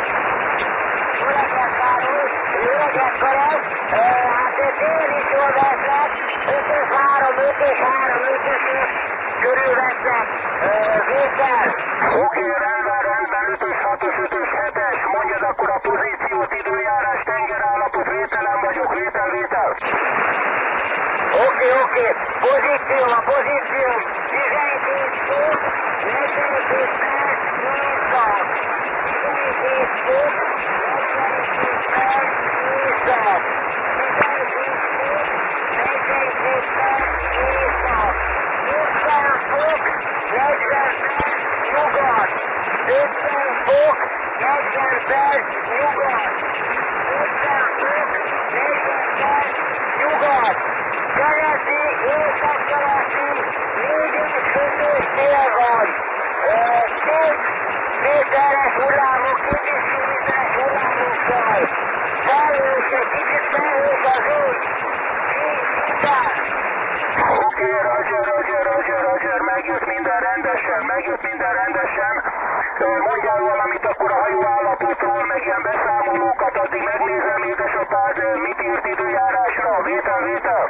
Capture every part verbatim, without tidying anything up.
Jó reggelt, Károly! Jó reggelt, Ferenc! Hát én is jól veszek, öt és három, öt és három, öt és öt körül veszek. Vétel! Oké, rendben, rendben, ötös, hatos, ötös, hetes. Mondjad akkor a pozíciót, időjárás, tengerállapot, vételen vagyok, vétel, vétel. Oké, oké, pozíció, a pozíció, tizenkét fok, negyvenkét perc, észak. tizenkét fok, negyvenkét perc, észak. tizenkét fok, negyvenkét perc, észak. ötven fok, negyven perc, nyugat. ötven fok, negyven perc, nyugat. ötven fok, negyven perc, nyugat. Keleti, észak-keleti, négy és ötös tél van. Két méteres hullámok, két és fél méteres hullámokkal. Felhős, egy kicsit felhős az ég. Után. Oké, Roger, Roger, Roger, Roger, megjött minden rendesen, megjött minden rendesen. Mondjál valamit akkor a hajó állapotról, meg ilyen beszámolókat, addig megnézem, édesapád, mit írt időjárásra, vétel, vétel.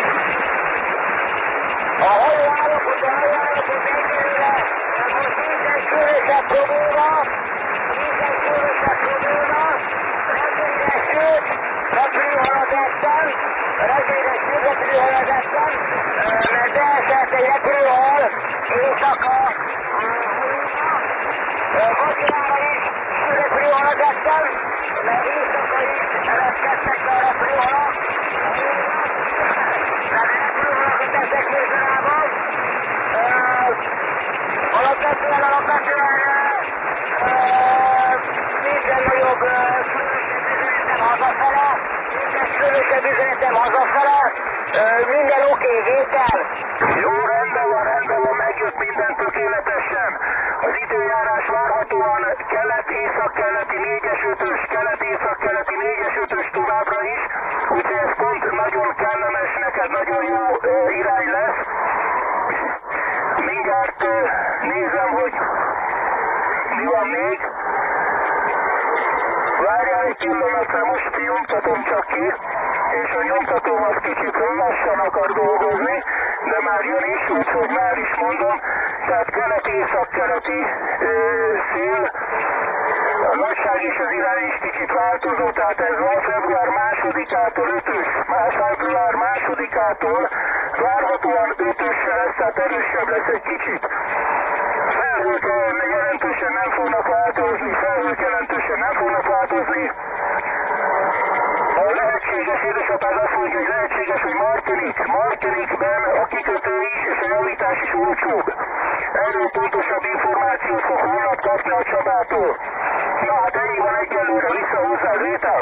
A hajó állapot, a hajó állapot egyelőre, most nincsen különösebb probléma, nincsen különösebb probléma, reggelire sőt, repülőhalat ettem, reggelire sőt, repülőhalat ettem, mert beesett egy repülőhal éjszaka a hajóba, vacsorával is repülőhalat ettem, mert éjszaka is repkedtek be a repülőhalak, mert repülőhalakat teszek mostanában. Alapvetően, alapvetően minden nagyobb üzenetem hazafele, minden különösebb üzenetem hazafele, minden oké, vétel. Jó, rendben van, rendben van, megjött minden tökéletesen. Az időjárás várhatóan kelet-észak-keleti négyes ötös, kelet-észak-keleti négyes ötös továbbra is, úgyhogy ez pont nagyon kellemes, neked nagyon jó uh, irány lesz. Mindjárt uh, nézem, hogy mi van még. Várjál egy pillanatra, most nyomtatom csak ki, és a nyomtatóm az kicsit lassan akar dolgozni, de már jön is, úgyhogy már is mondom. Tehát kelet-észak-keleti uh, szél, a nagyság és az irány is kicsit változó, tehát ez van február másodikától ötös, már február másodikától várhatóan ötös lesz, tehát erősebb lesz egy kicsit. Felhők jelentősen nem fognak változni, felhők jelentősen nem fognak változni. A lehetséges, édesapád azt mondja, hogy lehetséges, hogy Martinik, Martinikben a kikötő is és a javítás is olcsóbb. Erről pontosabb információt fog holnap kapni a Csabától. Na hát ennyi van egyelőre, vissza hozzá vétel.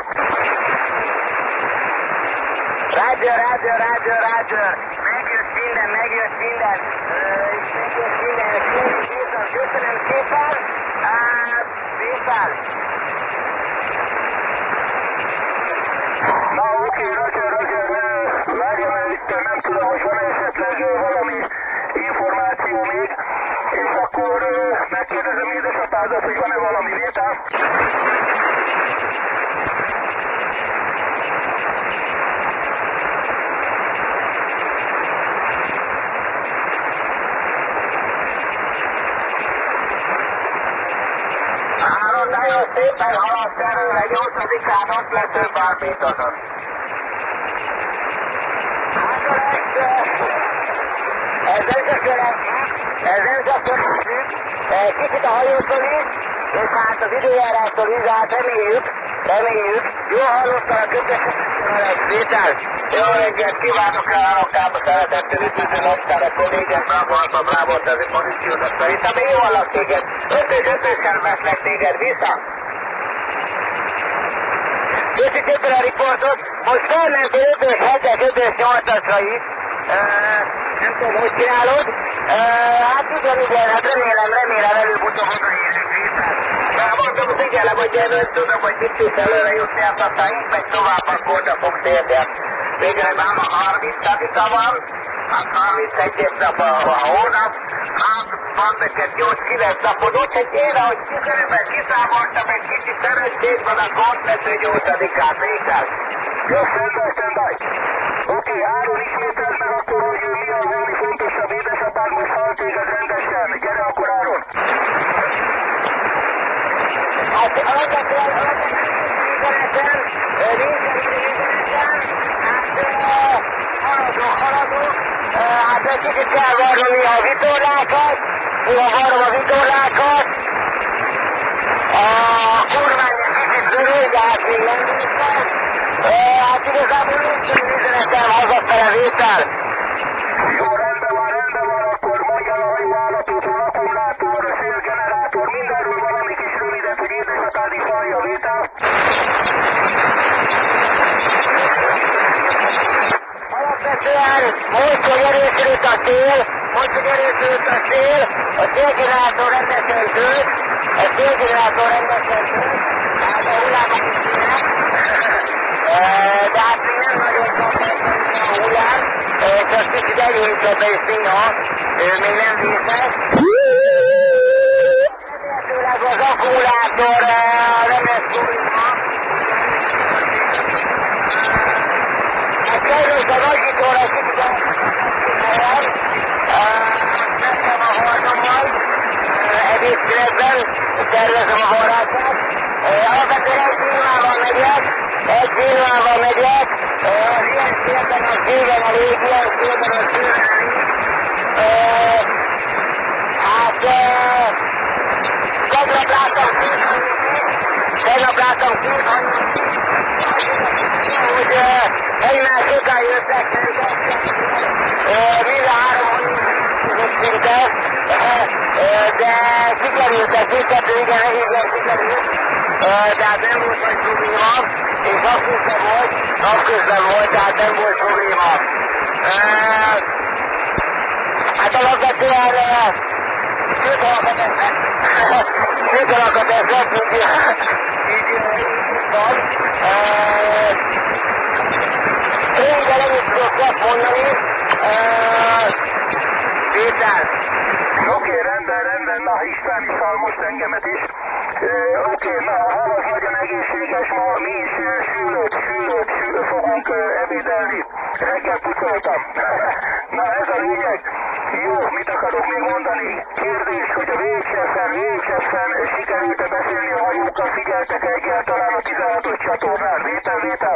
Roger, Roger, Roger, Roger. Megjött minden, megjött minden. És megjött minden. Köszönöm, köszönöm szépen. Vétel. Na oké, Roger, Roger, várjam el itt, nem tudom, hogy van esetleg valami információ még, és akkor megkérdezem édesapádat, hogy van-e valami vétel. Három nagyon szépen haladt előre, nyolcadikán ott lesz ő bármítatott. Hát a lesz, ez nem csak jelentjük, ez nem csak jelentjük, kicsit a hajótól is, és hát az időjárástól is, hát reméljük, reméljük. Jól hallottál a kötöztetésről egy vétel. Jó reggelt kívánok a hálókába, szeretettel üdvözlöm aztán a kollégát, bravo, alfa, bravo, te az pozíciódat szerintem én jól hallak téged. ötös ötösen veszlek téged vissza. Köszi szépen a riportot, most felmentél ötös hetes, ötös nyolcasra is. Nem tudom, hogy csinálod. Hát igen, igen, hát remélem, remélem előbb-utóbb odaérünk vétel. Mondom, figyelem, hogy én nem tudom, hogy kicsit előre jutni, hát aztán így megy tovább, akkor oda fogsz érni. Végre már a harmincadika van, hát harmincegyes nap a, a hónap, hát van neked nyolc-kilenc napod, úgyhogy én, ahogy körülbelül kiszámoltam, egy kicsit Szemesség van a komplető nyolcadikán, Péter. Jó, standby, standby. Oké, Áron ismételd meg akkor, hogy mi a valami fontosabb, édesapád most hall téged rendesen. Gyere akkor, Áron. Hát alapvetően üzenetem, nincsen üzenetem, hát haladok, haladok, hát egy kicsit kell varrani a vitorlákat, néha varrom a vitorlákat, a kormány egy kicsit zörög, de hát még nem néztem, hát igazából nincsen üzenetem hazafele vétel. Jó, rendben van, rendben van, akkor mondja a hajvállatot, a akkumulátor, a szélgenerátor, mindenről valami kis rövidet, hogy édesapád is hallja, vétel. Alapvetően most, hogy erősödött a szél, most, hogy erősödött a szél, a szélgenerátor rendesen tört, a szélgenerátor rendesen tört, hát a hullámok is jönnek, de hát még nem nagyon tart megtenni a hullám, csak kicsit enyhített és néha, még nem vészes. Remélhetőleg az akkumulátor nem lesz probléma. Hát sajnos a nagyítól egy kicsit elszakadtam, tettem a hajnommal, egész életben, tervezem a varrását. Alapvetően egy pillanával megyek, egy pillanával megyek, az ilyen szélben a szélben elég, ilyen szélben a szélben elég. Hát tegnap láttam két hanyutit, tegnap láttam két hanyutit, hogy egymás után jöttek, mind a három hanyutit szinte, de sikerültek, mindkettő igen nehézen sikerült, tehát nem volt nagy probléma, és napközben volt, napközben volt, tehát nem volt probléma. Hát alapvetően szőtalakat eszek, szőtalakat eszek, így, így, így van. Röviden ennyit tudok ezt mondani. Péter. Oké, rendben, rendben, na István is hall most engemet is. Oké, na hallott legyen egészséges, ma mi is sülőt, sülőt, sülőt fogunk ebédelni. Reggel pucoltam. Na ez a lényeg. Jó, mit akarok még mondani? Kérdés, hogy a vé há es-en, vé há es-en sikerült-e beszélni a hajókkal, figyeltek egyáltalán a tizenhatos csatornán? Vétel, vétel?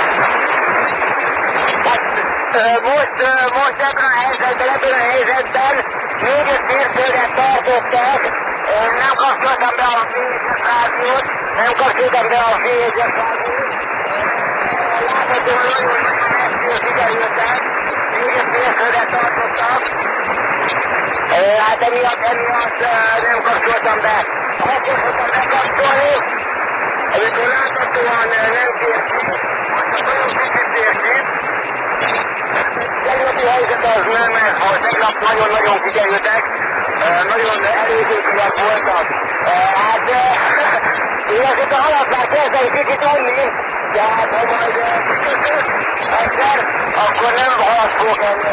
Most, most ebben a helyzetben, ebben a helyzetben még egy mérföldet tartottak, nem kapcsoltam be a vé há es rádiót, nem kapcsoltam be a vé há es rádiót, láthatóan nagyon-nagyon messzire sikerültek, még egy mérföldet tartottak, hát emiatt, emiatt nem kapcsoltam be. Akkor fogtam bekapcsolni, amikor láthatóan nem térti, most csak nagyon kicsit térti. Tegnapi helyzet az nem ez volt, tegnap nagyon-nagyon figyelőtek, nagyon előzőkülek voltak. Hát én azért a halakkal kezdeni kicsit enni, de hát ha majd egyszer, akkor nem halat fogok enni.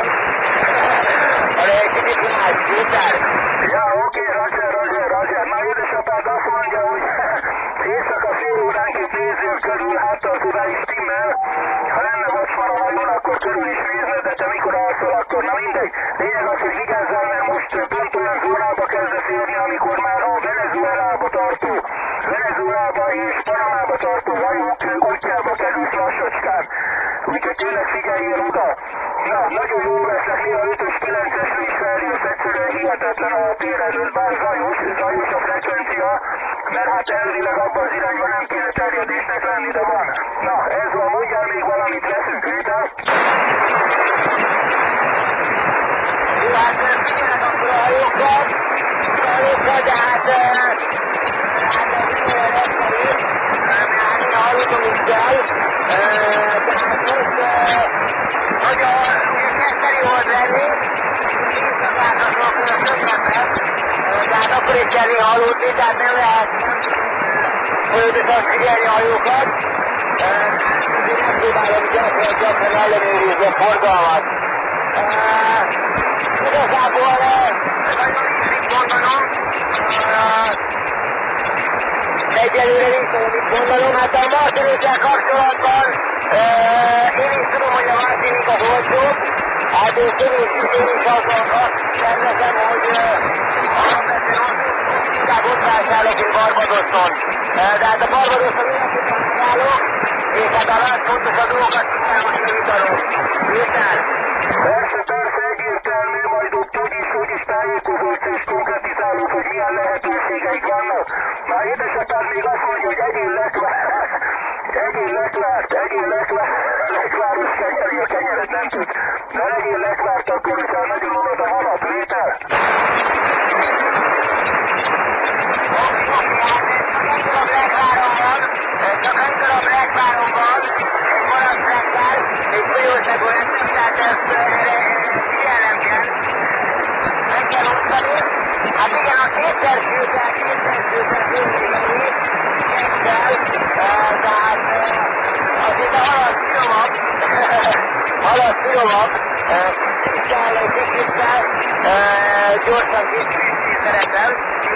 hanem egy kicsit más, Péter. Ja, oké, Roger, Roger, Roger. Na édesapád azt mondja, hogy éjszaka fél óránként nézzél körül, hát az oda is stimmel. Ha lenne vacsmar a hajban, akkor körül is nézned, de te mikor alszol, akkor na mindegy. Lényeg az, hogy vigyázzál, mert most pont olyan zónába kezdesz érni, amikor már a Venezuelába tartó, Venezuelába és Panamába tartó hajók útjába kerülsz lassacskán. Úgyhogy tényleg figyeljél oda. Na, nagyon jó lesznek, néha ötös kilencesre is feljössz, egyszerűen hihetetlen a térerőd, bár zajos, zajos a frekvencia, mert hát elvileg abban az irányban nem kéne terjedésnek lenni, de van. Na, ez van, mondjál még valamit, leszünk, Réta? Jó, hát figyelek akkor a hajókat, a hajókat, de hát hát ez minél egyszerű, mert hát én hallgatom is kell, tehát most nagyon ugye kezdeni volt lenni, visszavághatok többletre, tehát akkor is kell néha aludni, tehát nem lehet folyamatosan figyelni a hajókat, én megpróbálom gyakran, gyakran ellenőrizni a forgalmat. Igazából nagyon ízik mondanom, de egyelőre nincs mit mondanom, hát a Martinikkel kapcsolatban uh, én is tudom, hogy a Martinik az olcsóbb, hát én, én, is, én is azon azt tervezem, hogy uh, alapvetően ott inkább ott vásárolok, mint Barbadoson. Uh, de hát a Barbadoson mindenképpen megállok, és hát a legfontos a dolgokat kell most javítanom. Péter? Persze, persze, egyértelmű, majd ott úgyis, úgyis tájékozódsz és konkretizálod, hogy milyen lehetőségeik vannak. Már édesapád még azt mondja, hogy egyél lekvárt, egyél lekvárt, egyél lekvárt, lekváros kenyeri, a kenyeret nem tud. Ne legyél lekvárt akkor, hogyha nagyon unod a halat, Péter. Csak egy darab lekvárom van, egy maradt lekvár, még Magyarországon nem, tehát ezt figyelnem kell. Meg kell osztani. Hát igen, a kétszer főtel, kétszer főtel főtégelé, ilyen kell, tehát azért a halat finomabb, halat finomabb, így kell egy kicsit kell, gyorsan kicsit szeretem,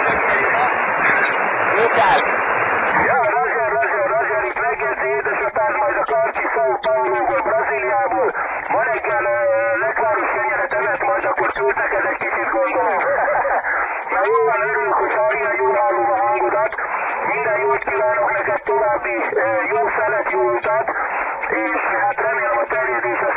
Péter. Ja, Roger, Roger, Roger, itt megjegyzi édesapád majd a Karcsi São Paulo-ból, Brazíliából. Ma reggel lekváros kenyeret evett, majd akkor küld neked egy kicsit, gondolom. Na jó van, örülök, hogy hallja, jól hallom a hangodat. Minden jót kívánok neked további jó szelet, jó utat, és hát remélem a terjed